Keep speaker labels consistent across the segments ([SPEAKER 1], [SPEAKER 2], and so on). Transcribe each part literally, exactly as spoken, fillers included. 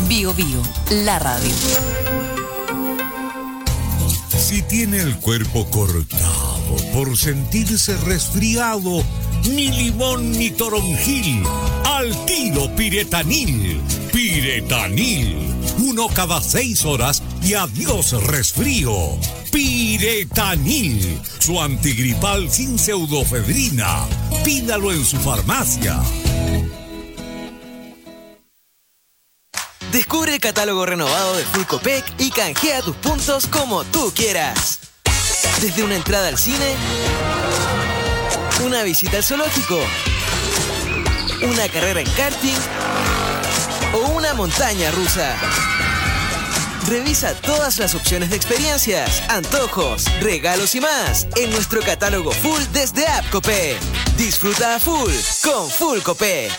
[SPEAKER 1] Bio Bio, la radio.
[SPEAKER 2] Si tiene el cuerpo cortado por sentirse resfriado, ni limón ni toronjil, al tiro Piretanil. Piretanil, uno cada seis horas y adiós resfrío. Piretanil, su antigripal sin pseudofedrina. Pídalo en su farmacia.
[SPEAKER 3] Descubre el catálogo renovado de Full Copec y canjea tus puntos como tú quieras. Desde una entrada al cine, una visita al zoológico, una carrera en karting o una montaña rusa. Revisa todas las opciones de experiencias, antojos, regalos y más en nuestro catálogo Full desde App Copec. Disfruta a full con Full Copec.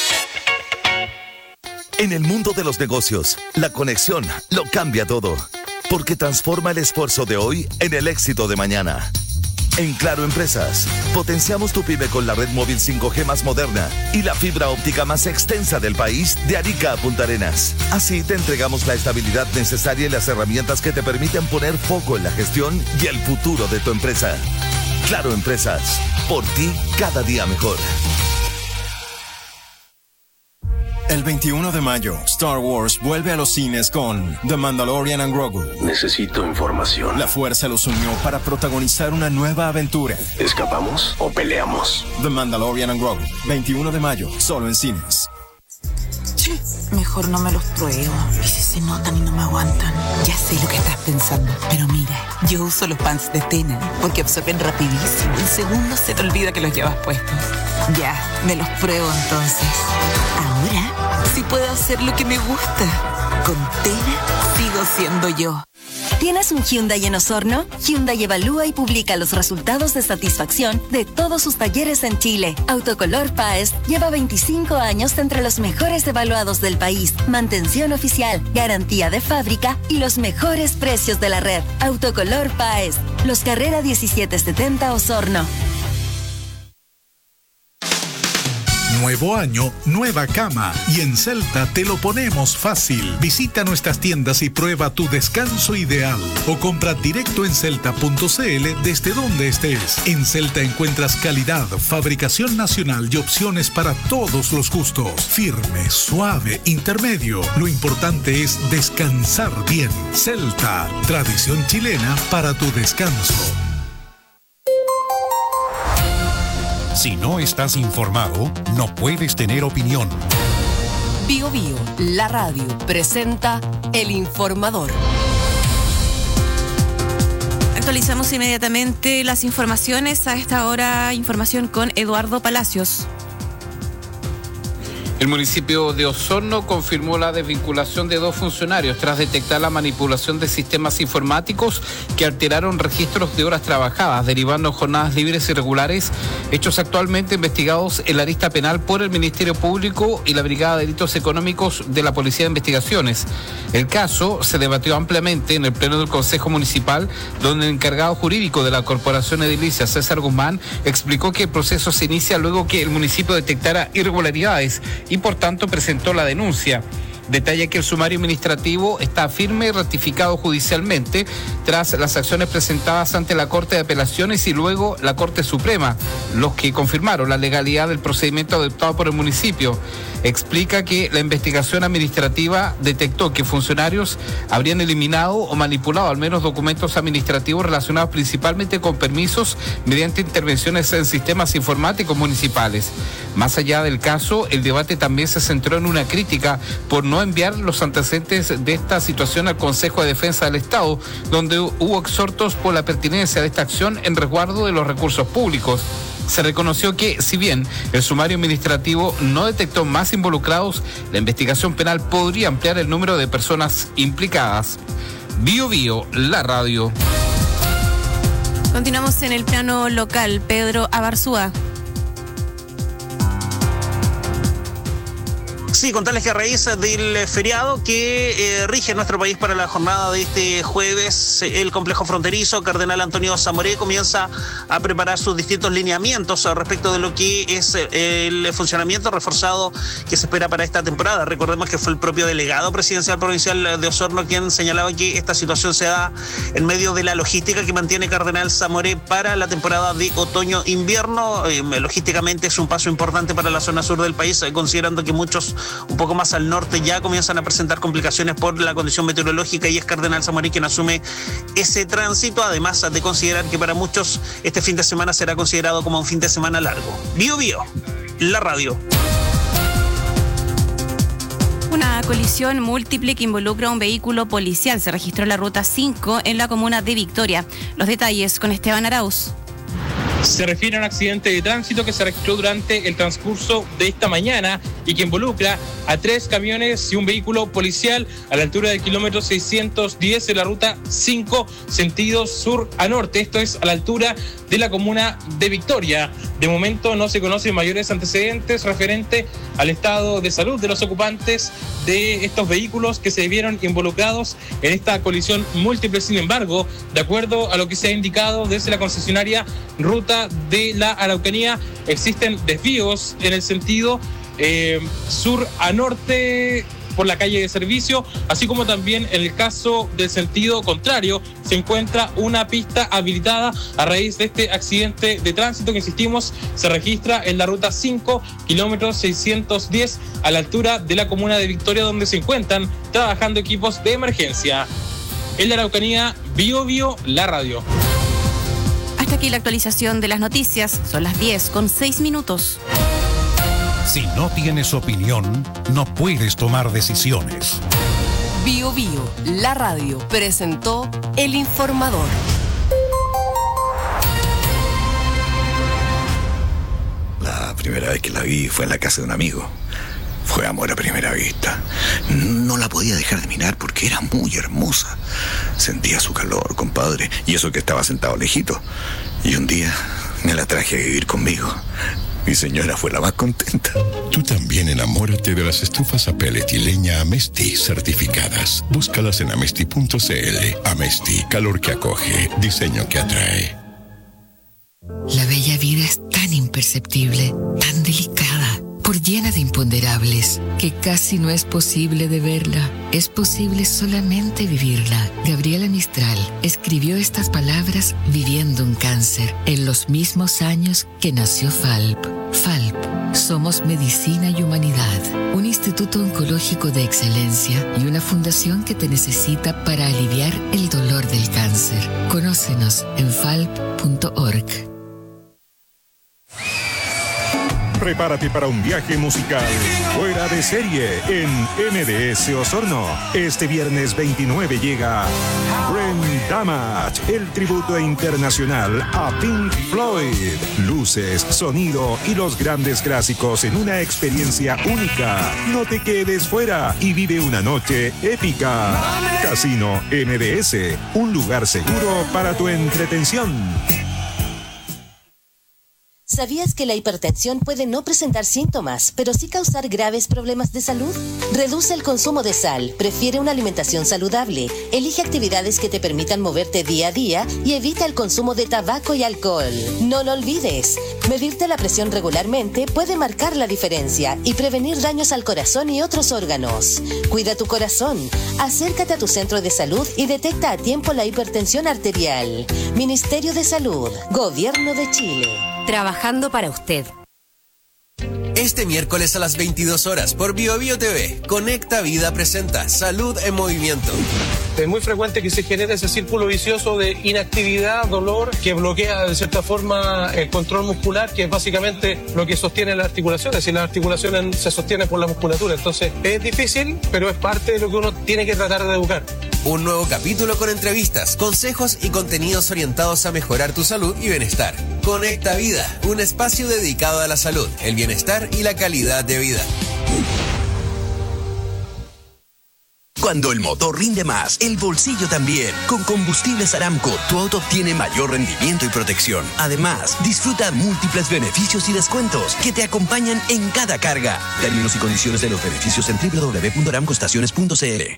[SPEAKER 4] En el mundo de los negocios, la conexión lo cambia todo, porque transforma el esfuerzo de hoy en el éxito de mañana. En Claro Empresas, potenciamos tu pyme con la red móvil cinco G más moderna y la fibra óptica más extensa del país de Arica a Punta Arenas. Así te entregamos la estabilidad necesaria y las herramientas que te permiten poner foco en la gestión y el futuro de tu empresa. Claro Empresas, por ti cada día mejor.
[SPEAKER 5] El veintiuno de mayo, Star Wars vuelve a los cines con The Mandalorian and Grogu.
[SPEAKER 6] Necesito información.
[SPEAKER 5] La fuerza los unió para protagonizar una nueva aventura.
[SPEAKER 6] ¿Escapamos o peleamos?
[SPEAKER 5] The Mandalorian and Grogu, veintiuno de mayo, solo en cines.
[SPEAKER 7] Sí, mejor no me los pruebo. ¿Y si se notan y no me aguantan?
[SPEAKER 1] Ya sé lo que estás pensando, pero mira, yo uso los pants de Tena porque absorben rapidísimo. En segundos se te olvida que los llevas puestos. Ya, me los pruebo entonces. Ahora sí puedo hacer lo que me gusta. Con Tena sigo siendo yo.
[SPEAKER 8] ¿Tienes un Hyundai en Osorno? Hyundai evalúa y publica los resultados de satisfacción de todos sus talleres en Chile. Autocolor Páez lleva veinticinco años entre los mejores evaluados del país. Mantención oficial, garantía de fábrica y los mejores precios de la red. Autocolor Páez, Los Carrera diecisiete setenta Osorno.
[SPEAKER 9] Nuevo año, nueva cama. Y en Celta te lo ponemos fácil. Visita nuestras tiendas y prueba tu descanso ideal. O compra directo en celta punto c l desde donde estés. En Celta encuentras calidad, fabricación nacional y opciones para todos los gustos. Firme, suave, intermedio. Lo importante es descansar bien. Celta, tradición chilena para tu descanso.
[SPEAKER 10] Si no estás informado, no puedes tener opinión.
[SPEAKER 1] Bio Bio, la radio, presenta El Informador.
[SPEAKER 11] Actualizamos inmediatamente las informaciones. A esta hora, información con Eduardo Palacios.
[SPEAKER 12] El municipio de Osorno confirmó la desvinculación de dos funcionarios tras detectar la manipulación de sistemas informáticos que alteraron registros de horas trabajadas, derivando jornadas libres irregulares, hechos actualmente investigados en la arista penal por el Ministerio Público y la Brigada de Delitos Económicos de la Policía de Investigaciones. El caso se debatió ampliamente en el Pleno del Consejo Municipal, donde el encargado jurídico de la Corporación Edilicia, César Guzmán, explicó que el proceso se inicia luego que el municipio detectara irregularidades y por tanto presentó la denuncia. Detalla que el sumario administrativo está firme y ratificado judicialmente tras las acciones presentadas ante la Corte de Apelaciones y luego la Corte Suprema, los que confirmaron la legalidad del procedimiento adoptado por el municipio. Explica que la investigación administrativa detectó que funcionarios habrían eliminado o manipulado al menos documentos administrativos relacionados principalmente con permisos mediante intervenciones en sistemas informáticos municipales. Más allá del caso, el debate también se centró en una crítica por no enviar los antecedentes de esta situación al Consejo de Defensa del Estado, donde hubo exhortos por la pertinencia de esta acción en resguardo de los recursos públicos. Se reconoció que, si bien el sumario administrativo no detectó más involucrados, la investigación penal podría ampliar el número de personas implicadas. Bio Bio, la radio.
[SPEAKER 11] Continuamos en el plano local. Pedro Abarzúa.
[SPEAKER 13] Sí, contarles que a raíz del feriado que eh, rige nuestro país para la jornada de este jueves, el complejo fronterizo Cardenal Antonio Zamoré comienza a preparar sus distintos lineamientos respecto de lo que es el funcionamiento reforzado que se espera para esta temporada. Recordemos que fue el propio delegado presidencial provincial de Osorno quien señalaba que esta situación se da en medio de la logística que mantiene Cardenal Zamoré para la temporada de otoño-invierno. Eh, logísticamente es un paso importante para la zona sur del país, eh, considerando que muchos un poco más al norte ya comienzan a presentar complicaciones por la condición meteorológica y es Cardenal Zamoré quien asume ese tránsito, además de considerar que para muchos este fin de semana será considerado como un fin de semana largo. Bio Bio, la radio.
[SPEAKER 11] Una colisión múltiple que involucra a un vehículo policial se registró en la ruta cinco en la comuna de Victoria. Los detalles con Esteban Arauz.
[SPEAKER 14] Se refiere a un accidente de tránsito que se registró durante el transcurso de esta mañana y que involucra a tres camiones y un vehículo policial a la altura del kilómetro seiscientos diez en la ruta cinco, sentido sur a norte. Esto es a la altura de la comuna de Victoria. De momento no se conocen mayores antecedentes referente al estado de salud de los ocupantes de estos vehículos que se vieron involucrados en esta colisión múltiple. Sin embargo, de acuerdo a lo que se ha indicado desde la concesionaria Ruta de la Araucanía, existen desvíos en el sentido eh, sur a norte por la calle de servicio, así como también en el caso del sentido contrario se encuentra una pista habilitada a raíz de este accidente de tránsito que, insistimos, se registra en la ruta cinco, kilómetro seiscientos diez, a la altura de la comuna de Victoria, donde se encuentran trabajando equipos de emergencia. En la Araucanía, Bio Bio, la radio.
[SPEAKER 11] Hasta aquí la actualización de las noticias. Son las diez con seis minutos.
[SPEAKER 10] Si no tienes opinión, no puedes tomar decisiones.
[SPEAKER 15] Bio Bio, la radio, presentó El Informador.
[SPEAKER 16] La primera vez que la vi fue en la casa de un amigo. Fue amor a primera vista. No la podía dejar de mirar porque era muy hermosa. Sentía su calor, compadre, y eso que estaba sentado lejito. Y un día me la traje a vivir conmigo. Mi señora fue la más contenta.
[SPEAKER 17] Tú también enamórate de las estufas a pellet y leña Amesti certificadas. Búscalas en amesti punto cl. Amesti, calor que acoge, diseño que atrae.
[SPEAKER 18] La bella vida es tan imperceptible, tan delicada, por llena de imponderables, que casi no es posible de verla. Es posible solamente vivirla. Gabriela Mistral escribió estas palabras viviendo un cáncer en los mismos años que nació Falp. Falp, somos medicina y humanidad, un instituto oncológico de excelencia y una fundación que te necesita para aliviar el dolor del cáncer. Conócenos en falp punto org.
[SPEAKER 19] Prepárate para un viaje musical fuera de serie en M D S Osorno. Este viernes veintinueve llega Brain Damage, el tributo internacional a Pink Floyd. Luces, sonido y los grandes clásicos en una experiencia única. No te quedes fuera y vive una noche épica. Casino M D S, un lugar seguro para tu entretención.
[SPEAKER 20] ¿Sabías que la hipertensión puede no presentar síntomas, pero sí causar graves problemas de salud? Reduce el consumo de sal, prefiere una alimentación saludable, elige actividades que te permitan moverte día a día y evita el consumo de tabaco y alcohol. No lo olvides, medirte la presión regularmente puede marcar la diferencia y prevenir daños al corazón y otros órganos. Cuida tu corazón, acércate a tu centro de salud y detecta a tiempo la hipertensión arterial. Ministerio de Salud, Gobierno de Chile.
[SPEAKER 15] Trabajando para usted.
[SPEAKER 3] Este miércoles a las veintidós horas por Bio Bio T V, Conecta Vida presenta Salud en Movimiento.
[SPEAKER 21] Es muy frecuente que se genere ese círculo vicioso de inactividad, dolor, que bloquea de cierta forma el control muscular, que es básicamente lo que sostiene las articulaciones, y las articulaciones se sostienen por la musculatura. Entonces es difícil, pero es parte de lo que uno tiene que tratar de educar.
[SPEAKER 3] Un nuevo capítulo con entrevistas, consejos y contenidos orientados a mejorar tu salud y bienestar. Conecta Vida, un espacio dedicado a la salud, el bienestar y la calidad de vida.
[SPEAKER 2] Cuando el motor rinde más, el bolsillo también. Con Combustibles Aramco, tu auto tiene mayor rendimiento y protección. Además, disfruta múltiples beneficios y descuentos que te acompañan en cada carga. Términos y condiciones de los beneficios en doble u doble u doble u punto aramco estaciones punto c l.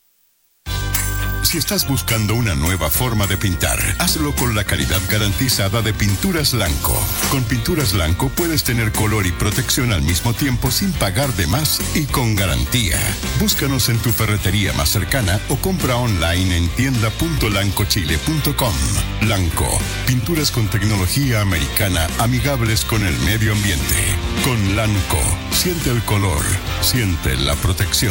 [SPEAKER 17] Si estás buscando una nueva forma de pintar, hazlo con la calidad garantizada de Pinturas Lanco. Con Pinturas Lanco puedes tener color y protección al mismo tiempo sin pagar de más y con garantía. Búscanos en tu ferretería más cercana o compra online en tienda punto lanco chile punto com. Lanco, pinturas con tecnología americana amigables con el medio ambiente. Con Lanco, siente el color, siente la protección.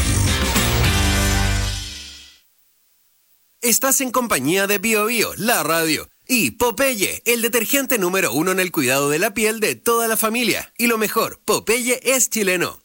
[SPEAKER 22] Estás en compañía de Bio Bio, la radio, y Popeye, el detergente número uno en el cuidado de la piel de toda la familia. Y lo mejor, Popeye es chileno.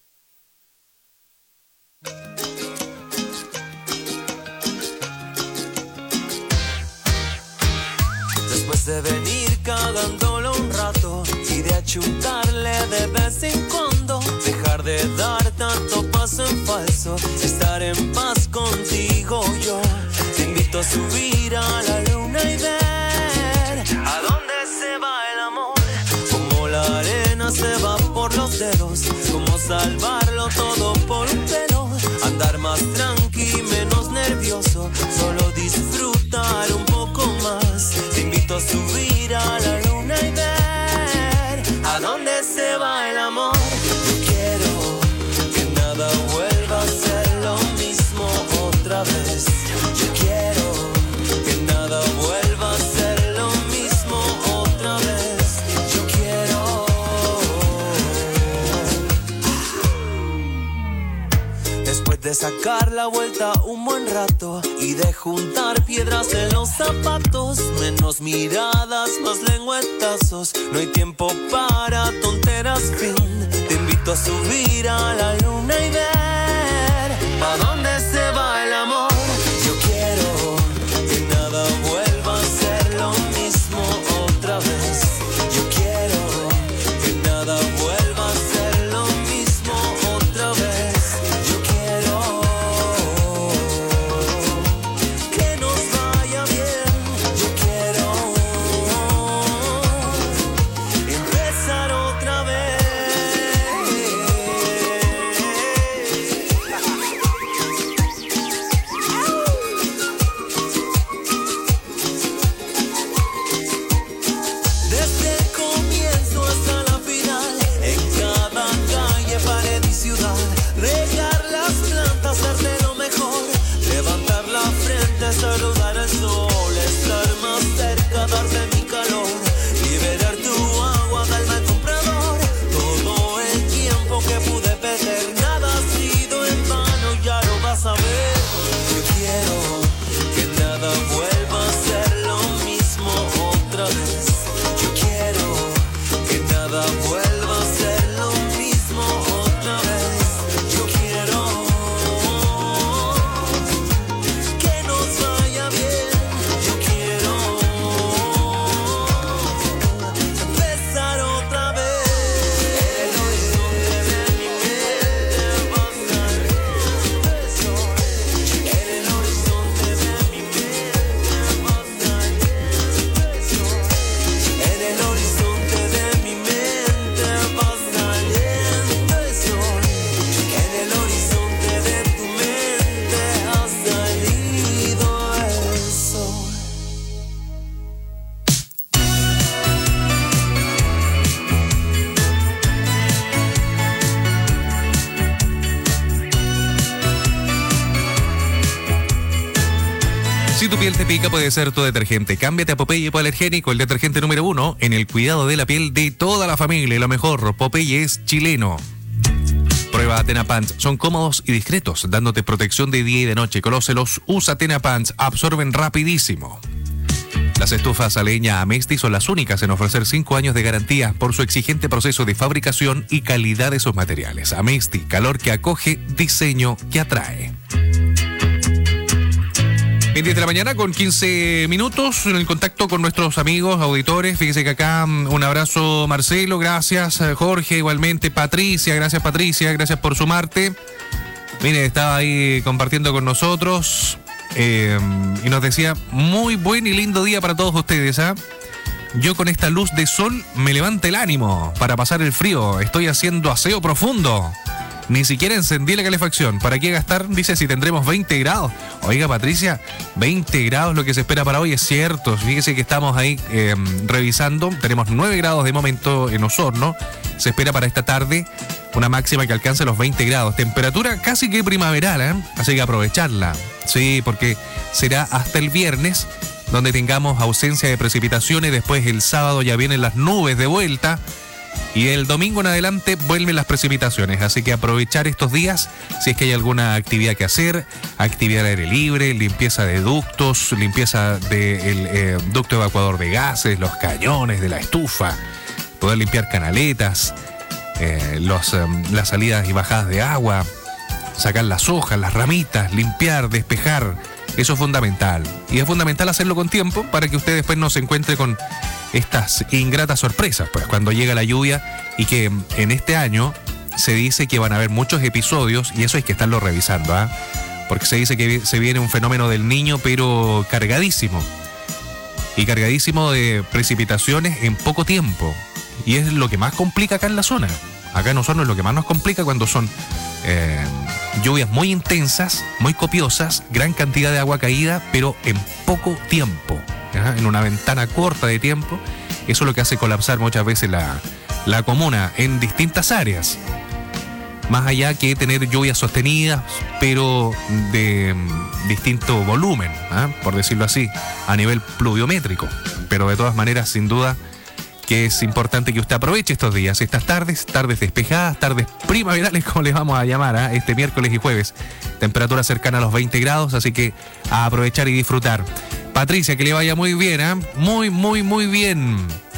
[SPEAKER 23] Después de venir cagándolo un rato y de achuntarle de vez en cuando, dejar de dar tanto paso en falso, estar en paz contigo yo. Te invito a subir a la luna y ver a dónde se va el amor. Como la arena se va por los dedos, como salvarlo todo por un pelo. Andar más tranqui, menos nervioso, solo disfrutar un poco más. Te invito a subir a la luna y ver a dónde se va el amor. Yo quiero que nada vuelva a ser lo mismo otra vez. Yo quiero que nada vuelva a ser lo mismo otra vez. Yo quiero. Después de sacar la vuelta un buen rato y de juntar piedras en los zapatos, menos miradas, más lengüetazos, no hay tiempo para tonteras, fin. Te invito a subir a la luna y ver a dónde se va el amor. Yo quiero que nada vuelva a ser lo mismo otra vez. Yo quiero que nada vuelva a ser lo mismo otra vez. Yo quiero que nos vaya bien. Yo quiero empezar otra vez. Desde el comienzo hasta la final, en cada calle, pared y ciudad, regar las plantas, darte lo mejor, levantar la frente, saludar al sol, estar más cerca, darte mi calor, liberar tu agua, darme al comprador, todo el tiempo que pude perder, nada ha sido en vano, ya lo vas a ver. Yo quiero que nada vuelva a ser lo mismo otra vez. Yo quiero que nada vuelva a ser lo mismo otra vez. Yo quiero que nos vaya bien. Yo quiero empezar otra vez. El horizonte de mi mente va a salir. En el horizonte de mi mente va a salir. En el horizonte de mi mente va saliendo el sol. En el horizonte de tu mente ha salido el sol.
[SPEAKER 24] Si tu piel te pica, puede ser tu detergente. Cámbiate a Popeye Hipoalergénico, el detergente número uno en el cuidado de la piel de toda la familia. Y lo mejor, Popeye es chileno. Prueba Tena Pants. Son cómodos y discretos, dándote protección de día y de noche. Conócelos, usa Tena Pants. Absorben rapidísimo. Las estufas a leña Amesti son las únicas en ofrecer cinco años de garantía por su exigente proceso de fabricación y calidad de sus materiales. Amesti, calor que acoge, diseño que atrae. veinte de la mañana con quince minutos en el contacto con nuestros amigos, auditores. Fíjese que acá un abrazo Marcelo, gracias Jorge, igualmente Patricia, gracias Patricia, gracias por sumarte. Mire, estaba ahí compartiendo con nosotros eh, y nos decía, muy buen y lindo día para todos ustedes, ¿ah? Yo con esta luz de sol me levanta el ánimo para pasar el frío. Estoy haciendo aseo profundo. Ni siquiera encendí la calefacción. ¿Para qué gastar? Dice si tendremos veinte grados. Oiga, Patricia, veinte grados lo que se espera para hoy, es cierto. Fíjese que estamos ahí eh, revisando. Tenemos nueve grados de momento en Osorno. Se espera para esta tarde una máxima que alcance los veinte grados. Temperatura casi que primaveral, ¿eh? Así que aprovecharla. Sí, porque será hasta el viernes donde tengamos ausencia de precipitaciones. Después el sábado ya vienen las nubes de vuelta. Y el domingo en adelante vuelven las precipitaciones, así que aprovechar estos días si es que hay alguna actividad que hacer, actividad al aire libre, limpieza de ductos, limpieza del eh, ducto evacuador de gases, los cañones de la estufa, poder limpiar canaletas, eh, los, eh, las salidas y bajadas de agua, sacar las hojas, las ramitas, limpiar, despejar. Eso es fundamental. Y es fundamental hacerlo con tiempo para que usted después no se encuentre con estas ingratas sorpresas, pues cuando llega la lluvia, y que en este año se dice que van a haber muchos episodios, y eso hay que estarlo revisando, ¿ah? Porque se dice que se viene un fenómeno del Niño, pero cargadísimo, y cargadísimo de precipitaciones en poco tiempo, y es lo que más complica acá en la zona. Acá en Osorno es lo que más nos complica cuando son eh, lluvias muy intensas, muy copiosas, gran cantidad de agua caída, pero en poco tiempo. ¿Ya? En una ventana corta de tiempo. Eso es lo que hace colapsar muchas veces la, la comuna en distintas áreas. Más allá que tener lluvias sostenidas, pero de um, distinto volumen, ¿eh? Por decirlo así, a nivel pluviométrico. Pero de todas maneras, sin duda, que es importante que usted aproveche estos días, estas tardes, tardes despejadas, tardes primaverales, como les vamos a llamar, ¿eh? Este miércoles y jueves. Temperatura cercana a los veinte grados, así que a aprovechar y disfrutar. Patricia, que le vaya muy bien, ¿eh? Muy, muy, muy bien.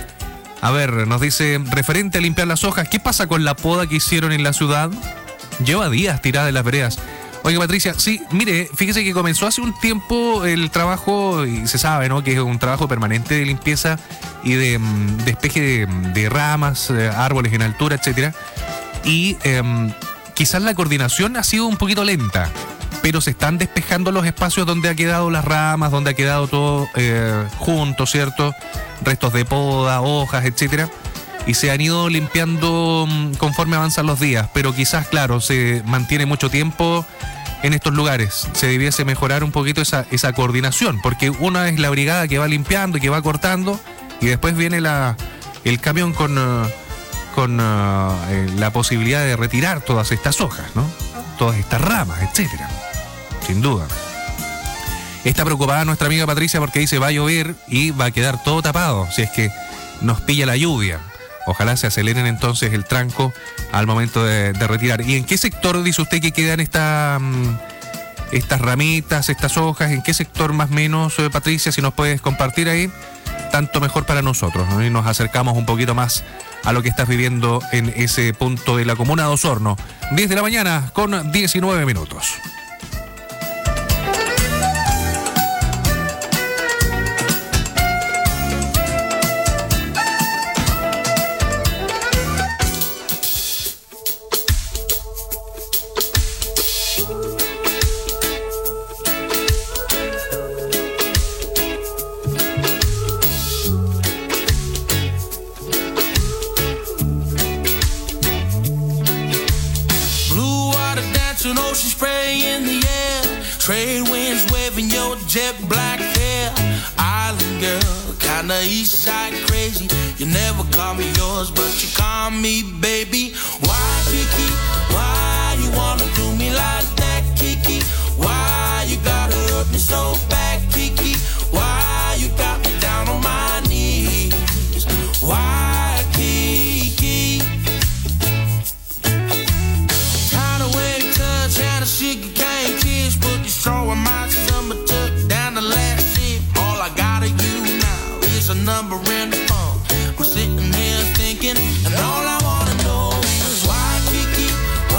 [SPEAKER 24] A ver, nos dice, referente a limpiar las hojas, ¿qué pasa con la poda que hicieron en la ciudad? Lleva días tirada en las veredas. Oiga, Patricia, sí, mire, fíjese que comenzó hace un tiempo el trabajo, y se sabe, ¿no?, que es un trabajo permanente de limpieza y de um, despeje de, de ramas, eh, árboles en altura, etcétera. Y eh, quizás la coordinación ha sido un poquito lenta, pero se están despejando los espacios donde ha quedado las ramas, donde ha quedado todo eh, junto, ¿cierto? Restos de poda, hojas, etcétera. Y se han ido limpiando conforme avanzan los días, pero quizás, claro, se mantiene mucho tiempo en estos lugares. Se debiese mejorar un poquito esa, esa coordinación, porque una es la brigada que va limpiando y que va cortando, y después viene la, el camión con, uh, con uh, eh, la posibilidad de retirar todas estas hojas, ¿no? Todas estas ramas, etcétera. Sin duda. Está preocupada nuestra amiga Patricia porque dice va a llover y va a quedar todo tapado si es que nos pilla la lluvia. Ojalá se aceleren entonces el tranco al momento de, de retirar. ¿Y en qué sector dice usted que quedan esta, estas ramitas, estas hojas? ¿En qué sector más o menos, Patricia, si nos puedes compartir ahí? Tanto mejor para nosotros, ¿no? Y nos acercamos un poquito más a lo que estás viviendo en ese punto de la comuna de Osorno. diez de la mañana con diecinueve minutos.
[SPEAKER 4] Trade winds waving your jet black hair. Island girl, kinda east side crazy. You never call me yours, but you call me baby. Why, Kiki? Why you wanna do me like that, Kiki? Why you gotta hurt me so bad, Kiki? Why you got me down on my knees? Why, Kiki? Kinda way to touch and a sugar cane kiss, but you throwing my summer took down the last ship. All I got of you now is a number in the phone. I'm sitting here thinking, and all I wanna know is why, Kiki?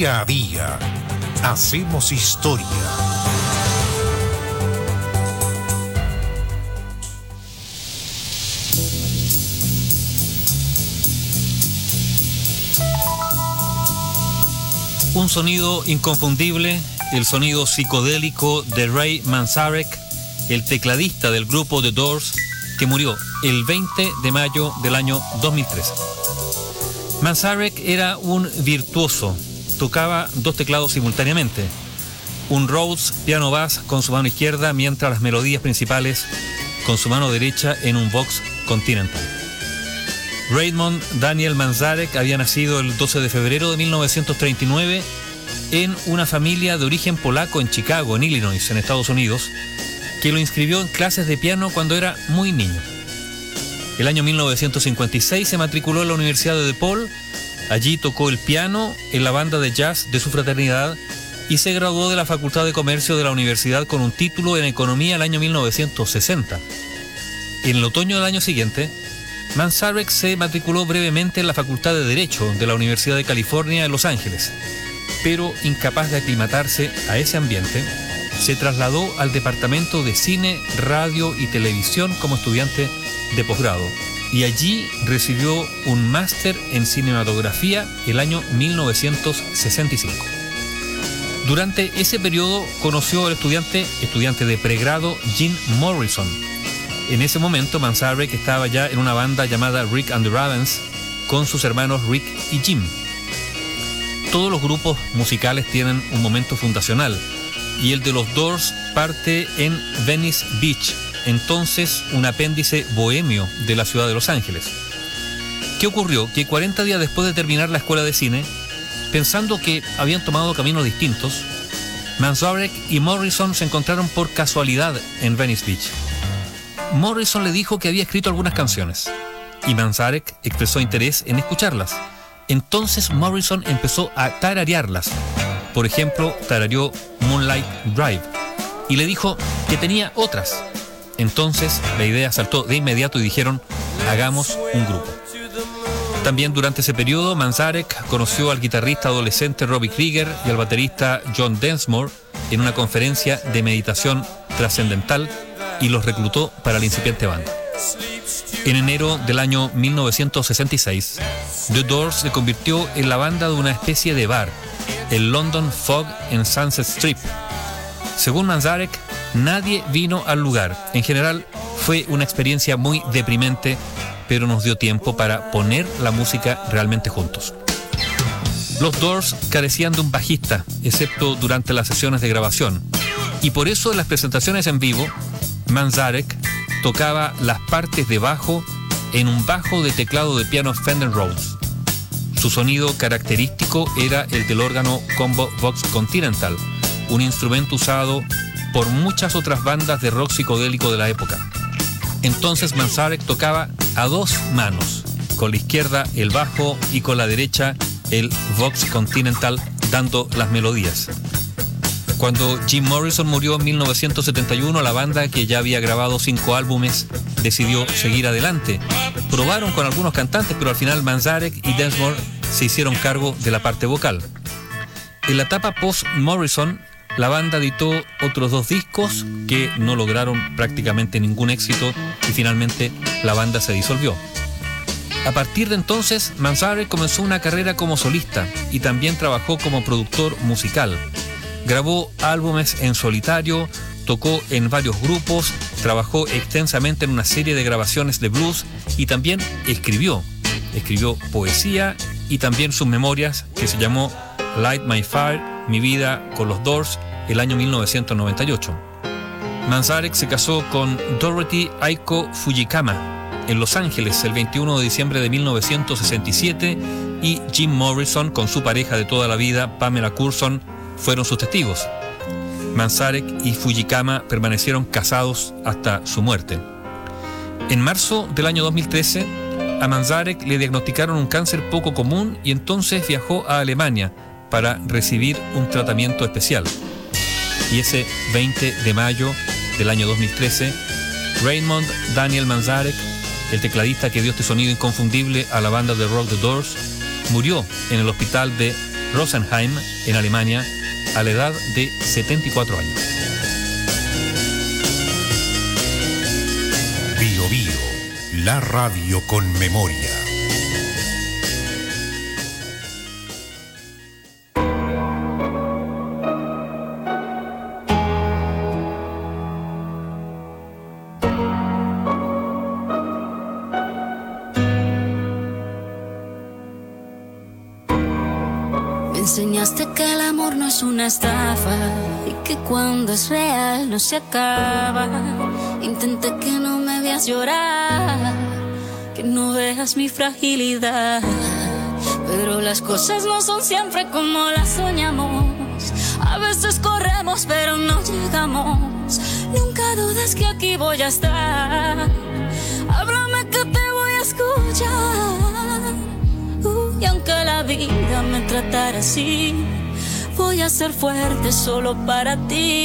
[SPEAKER 10] Día a día hacemos historia.
[SPEAKER 5] Un sonido inconfundible, el sonido psicodélico de Ray Manzarek, el tecladista del grupo The Doors, que murió el veinte de mayo del año dos mil trece. Manzarek era un virtuoso, tocaba dos teclados simultáneamente, un Rhodes piano bass con su mano izquierda, mientras las melodías principales con su mano derecha en un Vox Continental. Raymond Daniel Manzarek había nacido el doce de febrero de mil novecientos treinta y nueve en una familia de origen polaco en Chicago, en Illinois, en Estados Unidos, que lo inscribió en clases de piano cuando era muy niño. El año mil novecientos cincuenta y seis se matriculó en la Universidad de DePaul. Allí tocó el piano en la banda de jazz de su fraternidad y se graduó de la Facultad de Comercio de la universidad con un título en Economía el año mil novecientos sesenta. En el otoño del año siguiente, Manzarek se matriculó brevemente en la Facultad de Derecho de la Universidad de California en Los Ángeles, pero incapaz de aclimatarse a ese ambiente, se trasladó al departamento de cine, radio y televisión como estudiante de posgrado, y allí recibió un máster en cinematografía el año mil novecientos sesenta y cinco. Durante ese periodo conoció al estudiante, estudiante de pregrado Jim Morrison. En ese momento Manzarek estaba ya en una banda llamada Rick and the Ravens con sus hermanos Rick y Jim. Todos los grupos musicales tienen un momento fundacional y el de los Doors parte en Venice Beach, entonces un apéndice bohemio de la ciudad de Los Ángeles. ¿Qué ocurrió? Que cuarenta días después de terminar la escuela de cine, pensando que habían tomado caminos distintos, Manzarek y Morrison se encontraron por casualidad en Venice Beach. Morrison le dijo que había escrito algunas canciones y Manzarek expresó interés en escucharlas. Entonces Morrison empezó a tararearlas. Por ejemplo, tarareó Moonlight Drive y le dijo que tenía otras. Entonces la idea saltó de inmediato y dijeron: hagamos un grupo. También durante ese periodo Manzarek conoció al guitarrista adolescente Robbie Krieger y al baterista John Densmore en una conferencia de meditación trascendental y los reclutó para la incipiente banda. En enero del año mil novecientos sesenta y seis, The Doors se convirtió en la banda de una especie de bar, el London Fog en Sunset Strip. Según Manzarek, nadie vino al lugar. En general, fue una experiencia muy deprimente, pero nos dio tiempo para poner la música realmente juntos. Los Doors carecían de un bajista, excepto durante las sesiones de grabación, y por eso en las presentaciones en vivo, Manzarek tocaba las partes de bajo en un bajo de teclado de piano Fender Rhodes. Su sonido característico era el del órgano Combo Vox Continental, un instrumento usado por muchas otras bandas de rock psicodélico de la época. Entonces Manzarek tocaba a dos manos, con la izquierda el bajo y con la derecha el Vox Continental, dando las melodías. Cuando Jim Morrison murió en mil novecientos setenta y uno, la banda, que ya había grabado cinco álbumes, decidió seguir adelante. Probaron con algunos cantantes, pero al final Manzarek y Densmore se hicieron cargo de la parte vocal. En la etapa post-Morrison, la banda editó otros dos discos que no lograron prácticamente ningún éxito y finalmente la banda se disolvió. A partir de entonces, Manzarek comenzó una carrera como solista y también trabajó como productor musical. Grabó álbumes en solitario, tocó en varios grupos, trabajó extensamente en una serie de grabaciones de blues y también escribió. Escribió poesía y también sus memorias, que se llamó Light My Fire, Mi vida con los Doors, el año mil novecientos noventa y ocho. Manzarek se casó con Dorothy Aiko Fujikama en Los Ángeles el veintiuno de diciembre de mil novecientos sesenta y siete y Jim Morrison, con su pareja de toda la vida, Pamela Curson, fueron sus testigos. Manzarek y Fujikama permanecieron casados hasta su muerte. En marzo del año dos mil trece, a Manzarek le diagnosticaron un cáncer poco común y entonces viajó a Alemania para recibir un tratamiento especial. Y ese veinte de mayo del año dos mil trece, Raymond Daniel Manzarek, el tecladista que dio este sonido inconfundible a la banda de rock The Doors, murió en el hospital de Rosenheim, en Alemania, a la edad de setenta y cuatro años.
[SPEAKER 10] Bio Bio, la radio con memoria.
[SPEAKER 6] Enseñaste que el amor no es una estafa y que cuando es real no se acaba. Intenté que no me veas llorar, que no veas mi fragilidad, pero las cosas no son siempre como las soñamos. A veces corremos pero no llegamos. Nunca dudes que aquí voy a estar. Háblame que te voy a escuchar. Y aunque la vida me tratara así, voy a ser fuerte solo para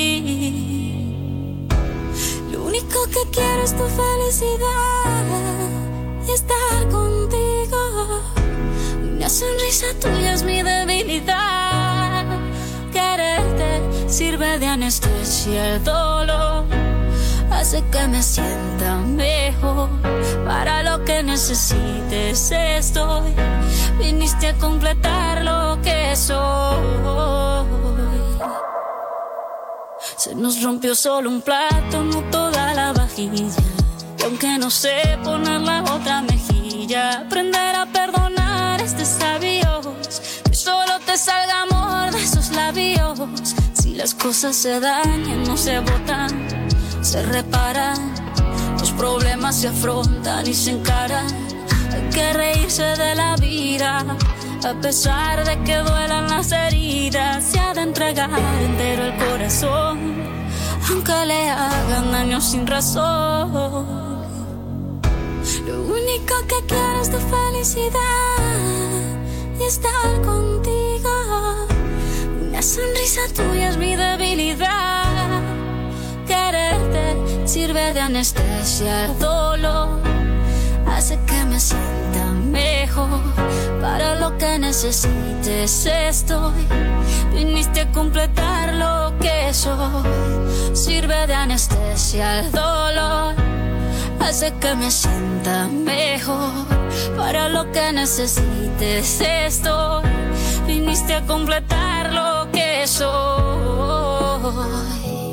[SPEAKER 6] ti. Lo único que quiero es tu felicidad y estar contigo. Una sonrisa tuya es mi debilidad. Quererte sirve de anestesia el dolor. Hace que me sienta mejor. Para lo que necesites estoy. Viniste a completar lo que soy. Se nos rompió solo un plato, no toda la vajilla. Y aunque no sé poner la otra mejilla, aprender a perdonar es de sabios. Que solo te salga amor de esos labios. Si las cosas se dañan, no se botan, se reparan. Los problemas se afrontan y se encaran. Hay que reírse de la vida, a pesar de que duelan las heridas. Se ha de entregar entero el corazón, aunque le hagan daño sin razón. Lo único que quiero es tu felicidad y estar contigo. Una sonrisa tuya es mi debilidad. Quererte sirve de anestesia el dolor. Hace que me sienta mejor. Para lo que necesites estoy. Viniste a completar lo que soy. Sirve de anestesia el dolor. Hace que me sienta mejor. Para lo que necesites estoy. Viniste a completar lo que soy.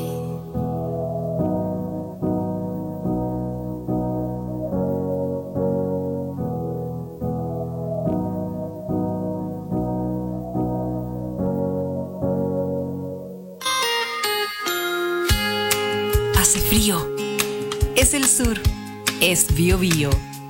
[SPEAKER 1] Hace frío. Es el sur. Es Bio Bio.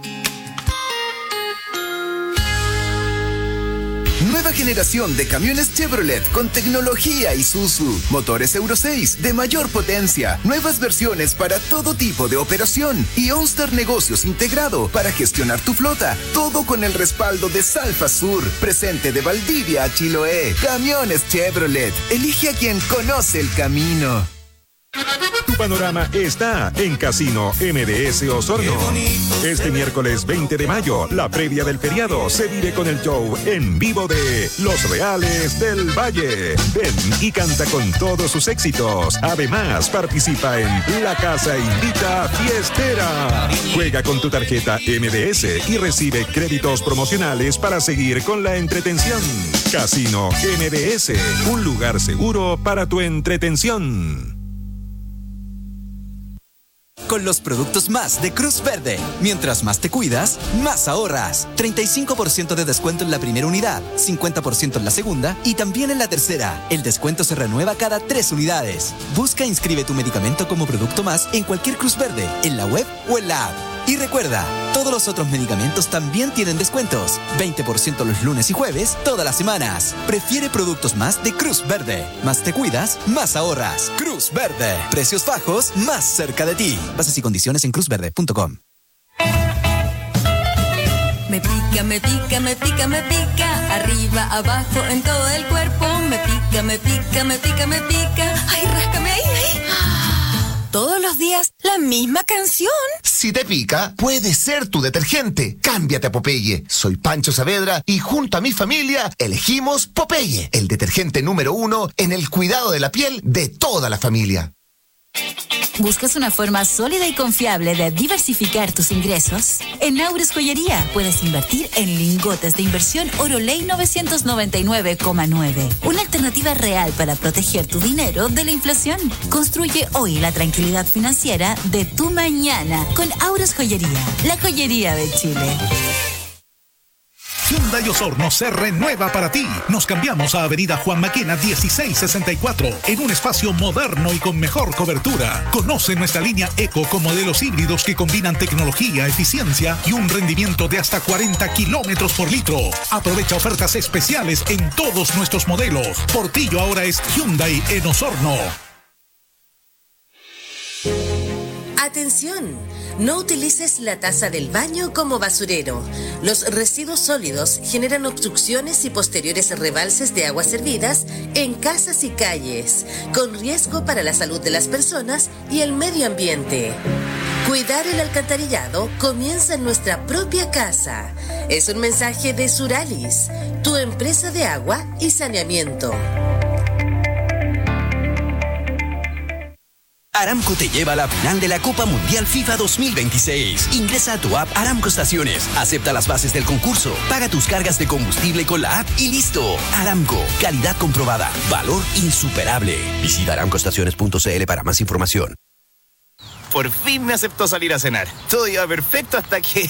[SPEAKER 7] Nueva generación de camiones Chevrolet con tecnología Isuzu. Motores Euro seis de mayor potencia. Nuevas versiones para todo tipo de operación. Y OnStar Negocios integrado para gestionar tu flota. Todo con el respaldo de Salfa Sur. Presente de Valdivia a Chiloé. Camiones Chevrolet. Elige a quien conoce el camino.
[SPEAKER 19] Tu panorama está en Casino M D S Osorno. Este miércoles veinte de mayo, la previa del feriado se vive con el show en vivo de Los Reales del Valle. Ven y canta con todos sus éxitos. Además, participa en La Casa Invita Fiestera. Juega con tu tarjeta M D S y recibe créditos promocionales para seguir con la entretención. Casino M D S, un lugar seguro para tu entretención.
[SPEAKER 8] Con los productos más de Cruz Verde. Mientras más te cuidas, más ahorras. treinta y cinco por ciento de descuento en la primera unidad, cincuenta por ciento en la segunda y también en la tercera. El descuento se renueva cada tres unidades. Busca e inscribe tu medicamento como producto más en cualquier Cruz Verde, en la web o en la app. Y recuerda, todos los otros medicamentos también tienen descuentos. veinte por ciento los lunes y jueves, todas las semanas. Prefiere productos más de Cruz Verde. Más te cuidas, más ahorras. Cruz Verde. Precios bajos, más cerca de ti. Bases y condiciones en cruz verde punto com.
[SPEAKER 9] Me pica, me pica, me pica, me pica. Arriba, abajo, en todo el cuerpo. Me pica, me pica, me pica, me pica. Ay, ráscame ahí, ahí.
[SPEAKER 11] todos los días la misma canción.
[SPEAKER 12] Si te pica, puede ser tu detergente. Cámbiate a Popeye. Soy Pancho Saavedra y junto a mi familia elegimos Popeye, el detergente número uno en el cuidado de la piel de toda la familia.
[SPEAKER 13] ¿Buscas una forma sólida y confiable de diversificar tus ingresos? En Aures Joyería puedes invertir en lingotes de inversión Oroley novecientos noventa y nueve coma nueve. Una alternativa real para proteger tu dinero de la inflación. Construye hoy la tranquilidad financiera de tu mañana con Aures Joyería, la joyería de Chile.
[SPEAKER 10] Hyundai Osorno se renueva para ti. Nos cambiamos a Avenida Juan Maquena dieciséis sesenta y cuatro en un espacio moderno y con mejor cobertura. Conoce nuestra línea Eco con modelos híbridos que combinan tecnología, eficiencia y un rendimiento de hasta cuarenta kilómetros por litro. Aprovecha ofertas especiales en todos nuestros modelos. Portillo ahora es Hyundai en Osorno.
[SPEAKER 20] Atención, no utilices la taza del baño como basurero. Los residuos sólidos generan obstrucciones y posteriores rebalses de aguas servidas en casas y calles, con riesgo para la salud de las personas y el medio ambiente. Cuidar el alcantarillado comienza en nuestra propia casa. Es un mensaje de Suralis, tu empresa de agua y saneamiento.
[SPEAKER 2] Aramco te lleva a la final de la Copa Mundial FIFA dos mil veintiséis. Ingresa a tu app Aramco Estaciones, acepta las bases del concurso, paga tus cargas de combustible con la app y listo. Aramco, calidad comprobada, valor insuperable. Visita aramco estaciones punto c l para más información.
[SPEAKER 14] Por fin me aceptó salir a cenar. Todo iba perfecto hasta que...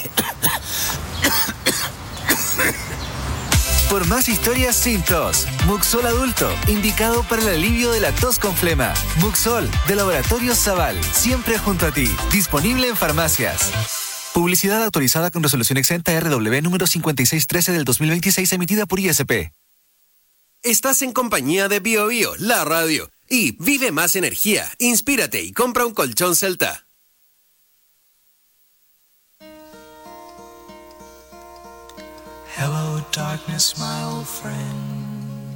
[SPEAKER 25] Por más historias sin tos, Muxol Adulto, indicado para el alivio de la tos con flema. Muxol, de Laboratorios Zaval, siempre junto a ti. Disponible en farmacias. Publicidad autorizada con resolución exenta R W número cincuenta y seis trece del dos mil veintiséis, emitida por I S P.
[SPEAKER 22] Estás en compañía de Bio Bio, la radio. Y vive más energía, inspírate y compra un colchón Celta.
[SPEAKER 23] Hello, darkness, my old friend.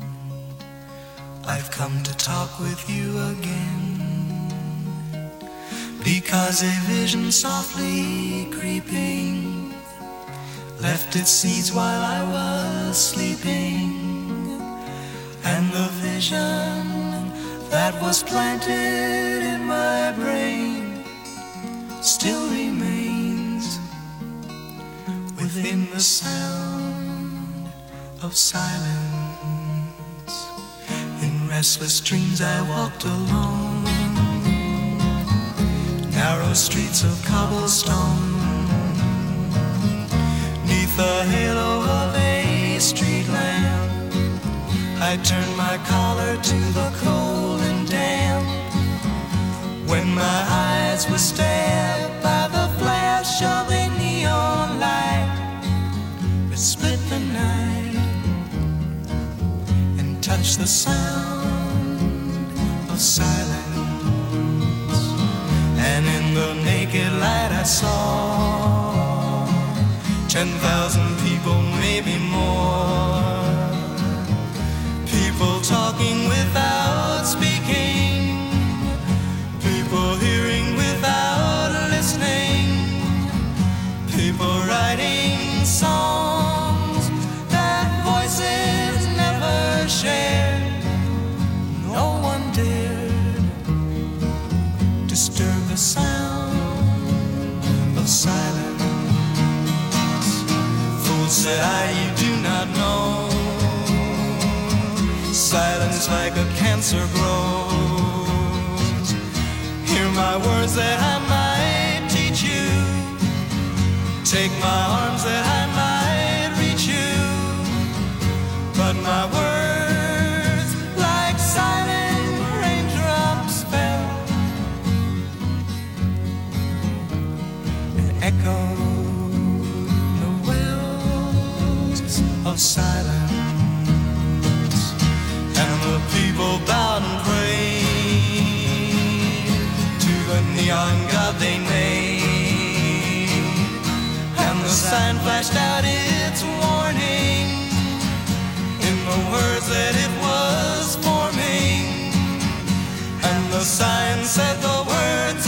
[SPEAKER 23] I've come to talk with you again. Because a vision softly creeping left its seeds while I was sleeping. And the vision that was planted in my brain still remains within the sound of silence. In restless dreams I walked alone, narrow streets of cobblestone, neath the halo of a street lamp. I turned my collar to the cold and damp, when my eyes were stabbed by the flash of a neon light that split the night and touched the sound of silence. And in the naked light I saw ten thousand people, maybe more, people talking without speaking, people hearing without listening, people writing songs that voices never shared. No one dared disturb the sound of silence. Fools said I, you do not know, silence like a cancer grows. Hear my words that I might teach you, take my arms that I might reach you, but my words like silent raindrops fell and echoed the wells of silence. And the people bowed and prayed to the neon god they made, and the sign flashed out its warning in the words that it was forming, and the sign said the words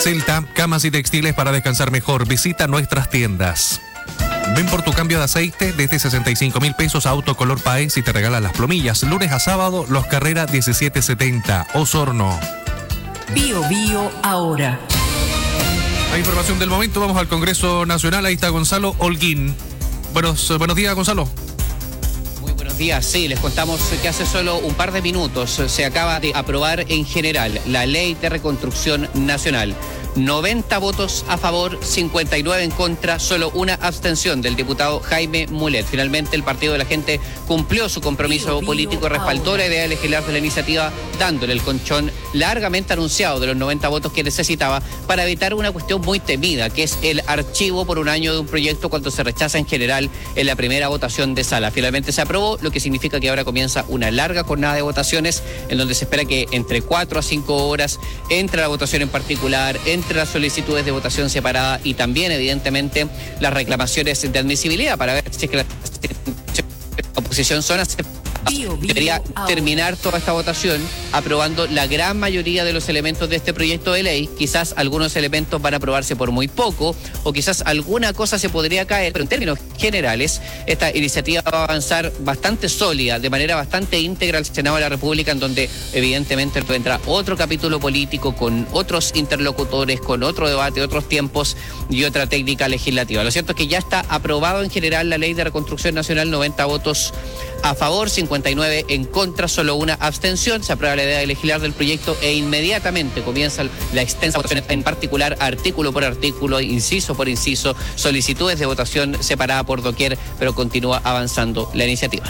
[SPEAKER 24] Celta, camas y textiles para descansar mejor. Visita nuestras tiendas. Ven por tu cambio de aceite desde sesenta y cinco mil pesos a Auto Color Paez y te regalan las plomillas. Lunes a sábado, Los Carreras diecisiete setenta, Osorno.
[SPEAKER 3] Bio Bio ahora.
[SPEAKER 24] La información del momento, vamos al Congreso Nacional. Ahí está Gonzalo Holguín. Buenos, buenos días, Gonzalo.
[SPEAKER 15] Muy buenos días. Sí, les contamos que hace solo un par de minutos se acaba de aprobar en general la Ley de Reconstrucción Nacional. noventa votos a favor, cincuenta y nueve en contra, solo una abstención del diputado Jaime Mulet. Finalmente el Partido de la Gente cumplió su compromiso político, respaldó la idea legislar de la iniciativa, dándole el colchón largamente anunciado de los noventa votos que necesitaba para evitar una cuestión muy temida, que es el archivo por un año de un proyecto cuando se rechaza en general en la primera votación de sala. Finalmente se aprobó, lo que significa que ahora comienza una larga jornada de votaciones en donde se espera que entre cuatro a cinco horas entre la votación en particular, entre las solicitudes de votación separada y también, evidentemente, las reclamaciones de admisibilidad para ver si es que la oposición son aceptadas. Debería terminar toda esta votación aprobando la gran mayoría de los elementos de este proyecto de ley. Quizás algunos elementos van a aprobarse por muy poco o quizás alguna cosa se podría caer, pero en términos generales esta iniciativa va a avanzar bastante sólida, de manera bastante íntegra al Senado de la República, en donde evidentemente entra otro capítulo político con otros interlocutores, con otro debate, otros tiempos y otra técnica legislativa. Lo cierto es que ya está aprobado en general la Ley de Reconstrucción Nacional, noventa votos a favor, cincuenta y nueve en contra, solo una abstención. Se aprueba la idea de legislar del proyecto e inmediatamente comienza la extensa votación, en particular artículo por artículo, inciso por inciso, solicitudes de votación separada por doquier, pero continúa avanzando la iniciativa.